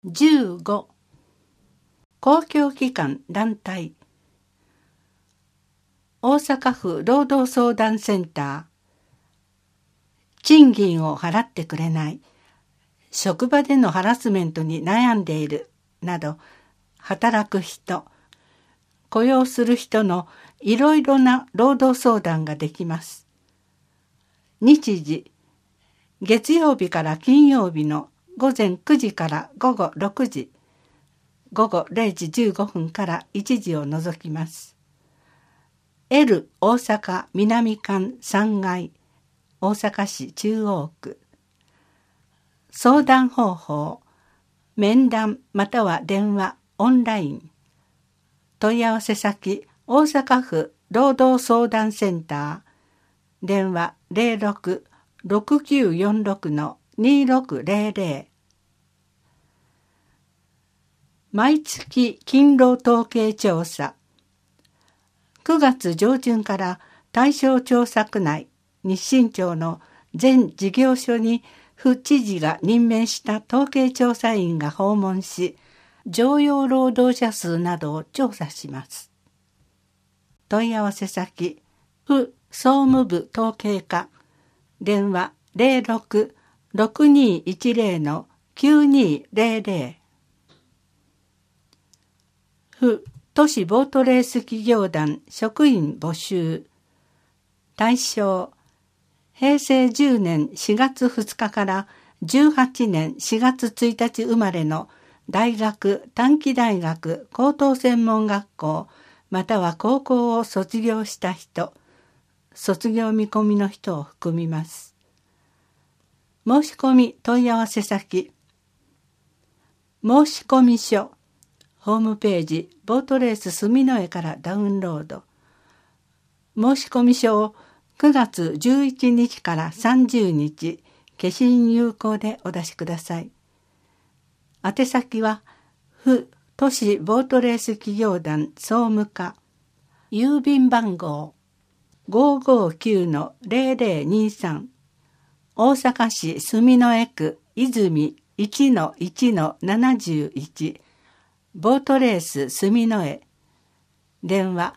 15、公共機関団体、大阪府労働相談センター、賃金を払ってくれない、職場でのハラスメントに悩んでいるなど、働く人、雇用する人のいろいろな労働相談ができます。日時、月曜日から金曜日の午前9時から午後6時、午後0時15分から1時を除きます。L 大阪南館3階、大阪市中央区。相談方法、面談または電話、オンライン。問い合わせ先、大阪府労働相談センター、電話06-6946-2600。毎月勤労統計調査。9月上旬から対象調査区内、日新町の全事業所に府知事が任命した統計調査員が訪問し、常用労働者数などを調査します。問い合わせ先、府総務部統計課、電話06-6210-9200。府都市ボートレース企業団職員募集。対象、平成10年4月2日から18年4月1日生まれの大学、短期大学、高等専門学校、または高校を卒業した人、卒業見込みの人を含みます。申し込み問い合わせ先、申し込み書、ホームページ、ボートレース住之江からダウンロード。申し込み書を9月11日から30日、消印有効でお出しください。宛先は、府都市ボートレース企業団総務課、郵便番号 559-0023、大阪市住之江区泉 1-1-71、ボートレース住之江、電話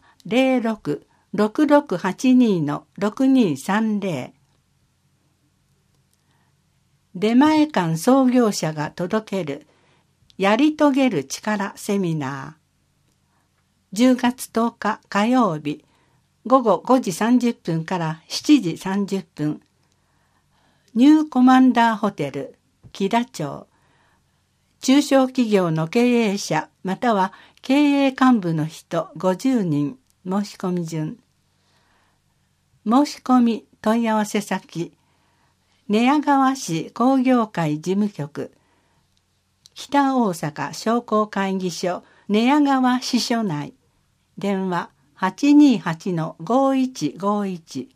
06-6682-6230。出前館創業者が届けるやり遂げる力セミナー。10月10日火曜日、午後5時30分から7時30分。ニューコマンダーホテル、木田町。中小企業の経営者または経営幹部の人50人、申し込み順。申し込み問い合わせ先、寝屋川市工業会事務局、北大阪商工会議所寝屋川支所内、電話828-5151。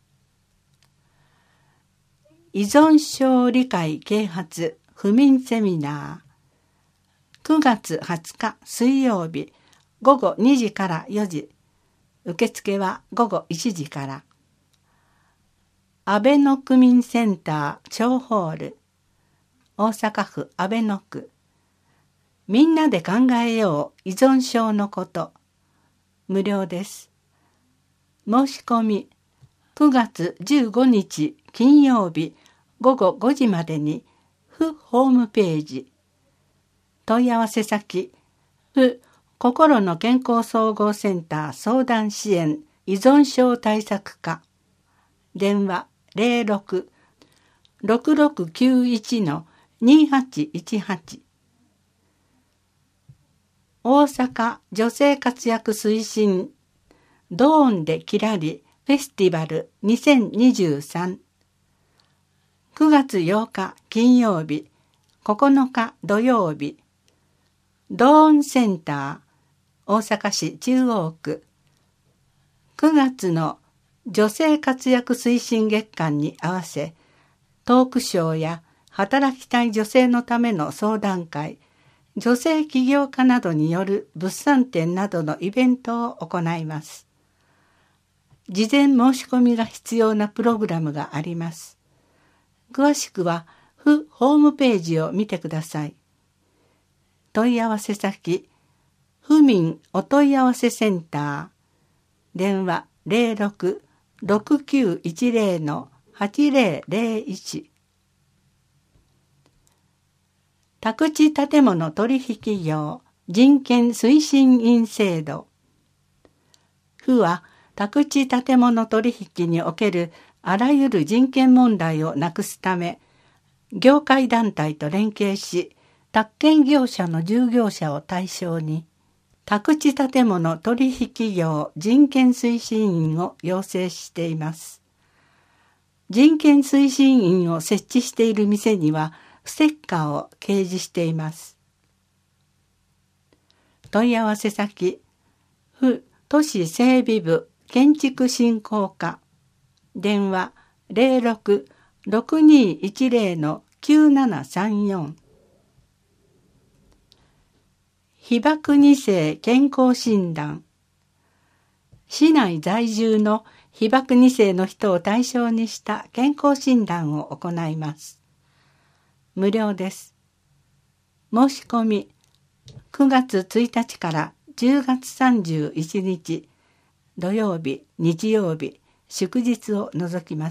依存症理解啓発不眠セミナー。9月20日水曜日、午後2時から4時。受付は午後1時から。阿倍野区民センター町ホール。大阪府阿倍野区。みんなで考えよう依存症のこと。無料です。申し込み、9月15日金曜日午後5時までに、府ホームページ。問い合わせ先、府心の健康総合センター相談支援依存症対策課。電話06-6691-2818。大阪女性活躍推進ドーンでキラリフェスティバル2023。9月8日金曜日、9日土曜日。ドーンセンター、大阪市中央区。9月の女性活躍推進月間に合わせ、トークショーや働きたい女性のための相談会、女性起業家などによる物産展などのイベントを行います。事前申し込みが必要なプログラムがあります。詳しくは、府ホームページを見てください。 問い合わせ先、府民お問い合わせセンター、電話06-6910-8001。宅地建物取引業人権推進員制度。府は宅地建物取引におけるあらゆる人権問題をなくすため、業界団体と連携し、宅建業者の従業者を対象に、宅地建物取引業人権推進員を要請しています。人権推進員を設置している店には、ステッカーを掲示しています。問い合わせ先、府都市整備部建築振興課、電話06-6210-9734。被爆2世健康診断。市内在住の被爆2世の人を対象にした健康診断を行います。無料です。申し込み、9月1日から10月31日、土曜日、日曜日、祝日を除きます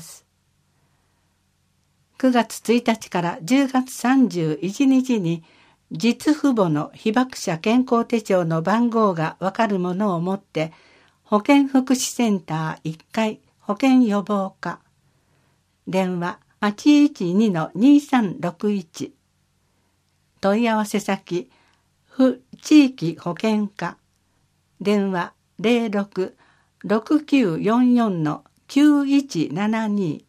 。9月1日から10月31日に、実父母の被爆者健康手帳の番号がわかるものを持って、保健福祉センター1階保健予防課、電話812-2361。問い合わせ先、府地域保健課、電話06-6944-9172。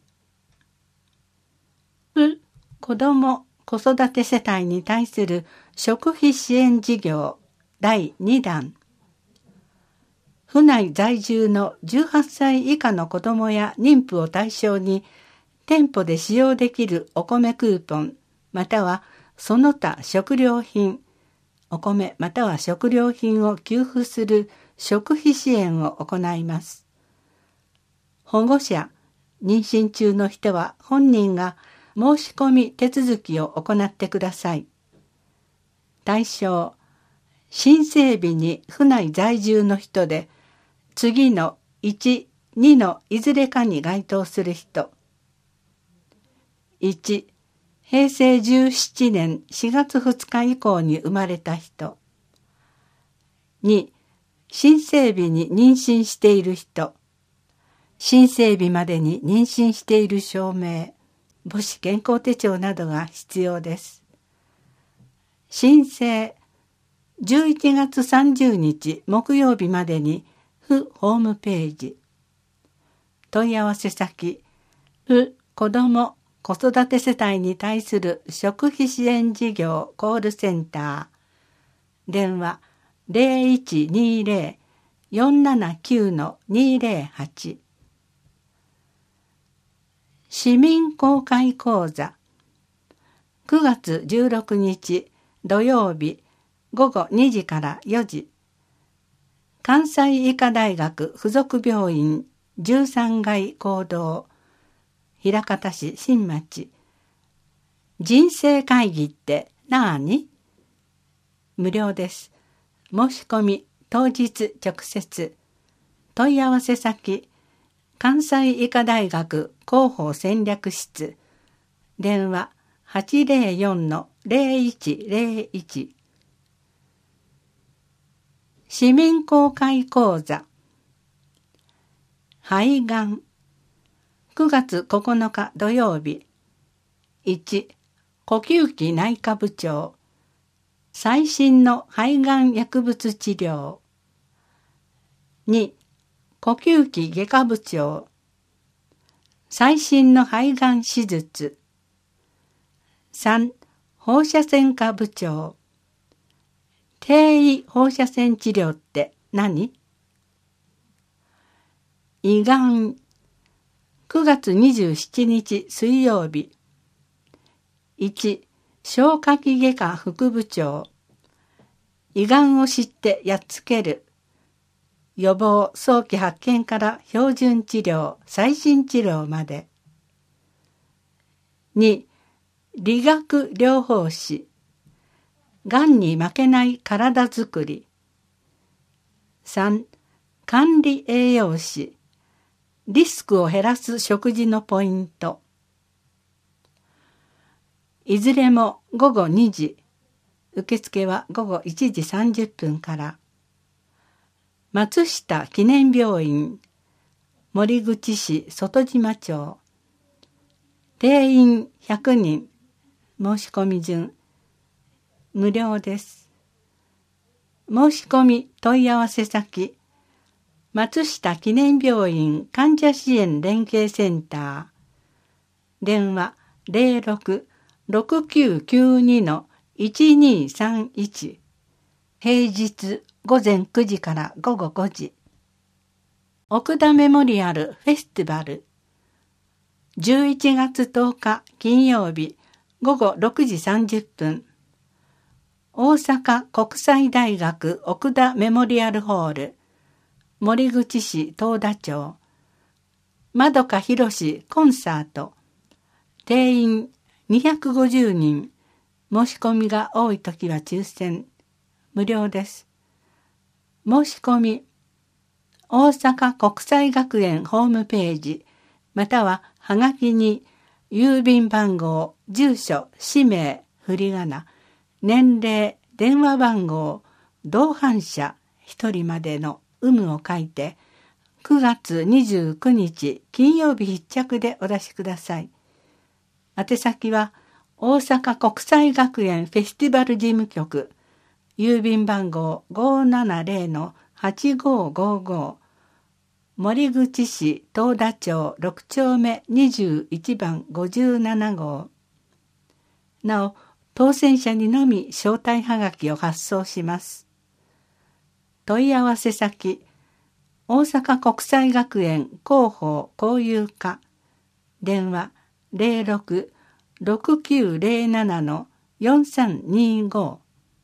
府子ども子育て世帯に対する食費支援事業第2弾。府内在住の18歳以下の子どもや妊婦を対象に、店舗で使用できるお米クーポン、またはその他食料品、お米または食料品を給付する食費支援を行います。保護者、妊娠中の人は本人が申し込み手続きを行ってください。対象、新整備に府内在住の人で、次の1、2のいずれかに該当する人。1、平成17年4月2日以降に生まれた人。2、新整備に妊娠している人。新整備までに妊娠している証明、母子健康手帳などが必要です。申請、11月30日木曜日までに府ホームページ。問い合わせ先、府子ども子育て世帯に対する食費支援事業コールセンター。電話0120-479-208。市民公開講座。9月16日土曜日午後2時から4時。関西医科大学附属病院13階講堂。枚方市新町。人生会議って何？無料です。申し込み当日直接。問い合わせ先、関西医科大学広報戦略室。電話804-0101。市民公開講座。肺がん。9月9日土曜日。1、呼吸器内科部長。最新の肺がん薬物治療。2、呼吸器外科部長。最新の肺がん手術。3、放射線科部長。低位放射線治療って何？胃がん。9月27日水曜日。1、消化器外科副部長。胃がんを知ってやっつける。予防早期発見から標準治療、最新治療まで。2、理学療法士。 がんに負けない体づくり。3、管理栄養士。リスクを減らす食事のポイント。いずれも午後2時。受付は午後1時30分から。松下記念病院、森口市外島町。定員100人。申し込み順。無料です。申し込み問い合わせ先。松下記念病院患者支援連携センター。電話06-6992-1231。平日午前9時から午後5時。奥田メモリアルフェスティバル。11月10日金曜日午後6時30分。大阪国際大学奥田メモリアルホール。森口市東田町。まどかひろしコンサート。定員250人。申し込みが多いときは抽選。無料です。申し込み。大阪国際学園ホームページ、またははがきに郵便番号、住所、氏名、振り仮名、年齢、電話番号、同伴者1人までの有無を書いて、9月29日金曜日必着でお出しください。宛先は大阪国際学園フェスティバル事務局、郵便番号 570-8555、森口市東田町6丁目21番57号。なお、当選者にのみ招待はがきを発送します。問い合わせ先、大阪国際学園広報交友課、電話06-6907-4325。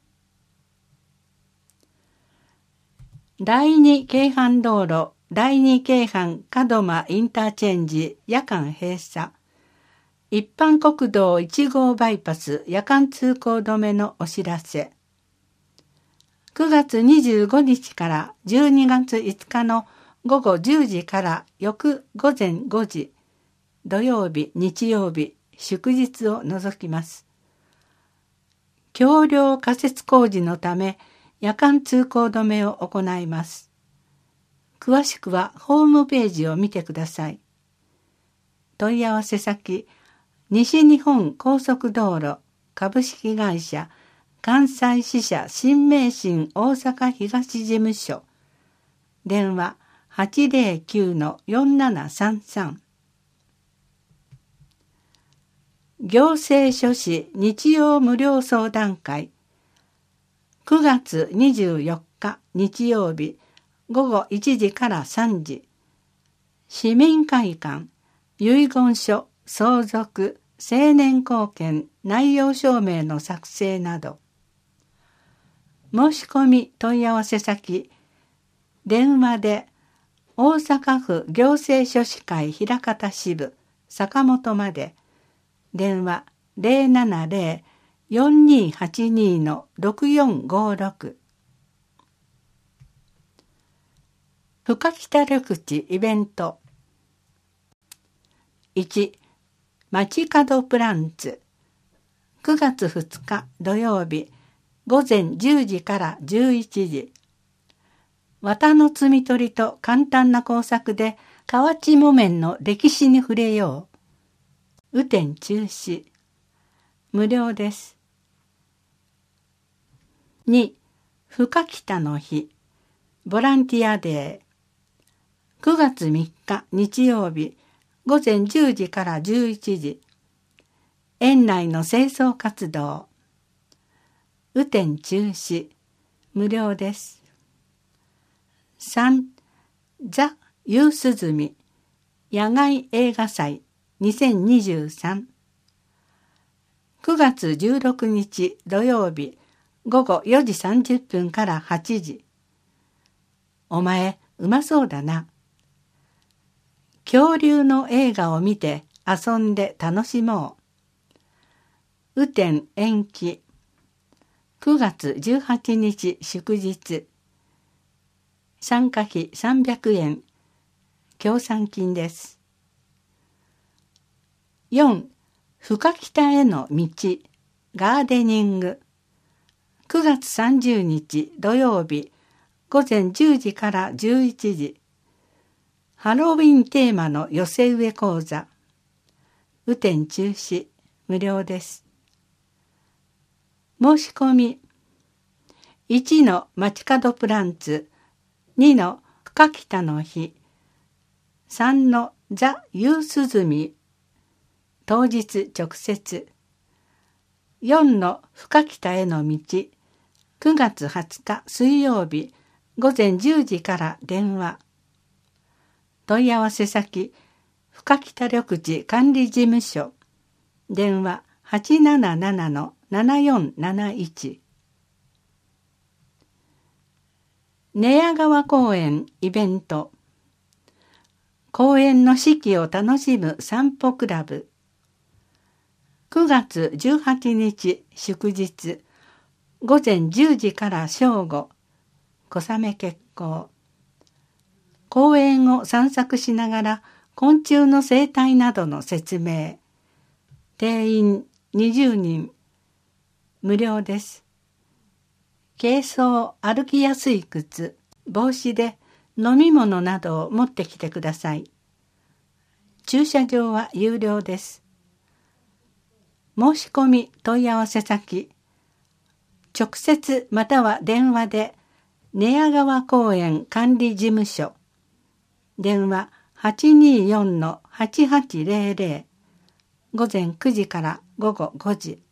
第二京阪道路第二京阪門真インターチェンジ夜間閉鎖。一般国道1号バイパス夜間通行止めのお知らせ。9月25日から12月5日の午後10時から翌午前5時、土曜日、日曜日、祝日を除きます。橋梁仮設工事のため夜間通行止めを行います。詳しくはホームページを見てください。問い合わせ先、西日本高速道路株式会社関西支社新名神大阪東事務所。電話809-4733。行政書士日曜無料相談会。9月24日日曜日午後1時から3時。市民会館、遺言書、相続、成年後見、内容証明の作成など。申し込み問い合わせ先、電話で大阪府行政書士会枚方支部坂本まで、電話070-4282-6456。深北緑地イベント。1、街角プランツ。9月2日土曜日午前10時から11時。綿の摘み取りと簡単な工作で河内木綿の歴史に触れよう。雨天中止。無料です。2、深北の日。ボランティアデー。9月3日日曜日午前10時から11時。園内の清掃活動。雨天中止。無料です。3. ザ・夕涼み野外映画祭2023。9月16日土曜日午後4時30分から8時。お前うまそうだな。恐竜の映画を見て遊んで楽しもう。雨天延期。 9月18日祝日。参加費300円。協賛金です。4. 深北への道。ガーデニング。9月30日土曜日。午前10時から11時。ハロウィンテーマの寄せ植え講座。雨天中止。無料です。申し込み。1の街角プランツ。2の深北の日。3のザ・ユースズミ。当日直接。4の深北への道。9月20日水曜日。午前10時から電話。問い合わせ先、深北緑地管理事務所。電話 877-7471。寝屋川公園イベント。公園の四季を楽しむ散歩クラブ。9月18日祝日。午前10時から正午。小雨決行。公園を散策しながら昆虫の生態などの説明。定員20人。無料です。軽装歩きやすい靴、帽子で飲み物などを持ってきてください。駐車場は有料です。申し込み問い合わせ先。直接または電話で寝屋川公園管理事務所。電話 824-8800。午前9時から午後5時。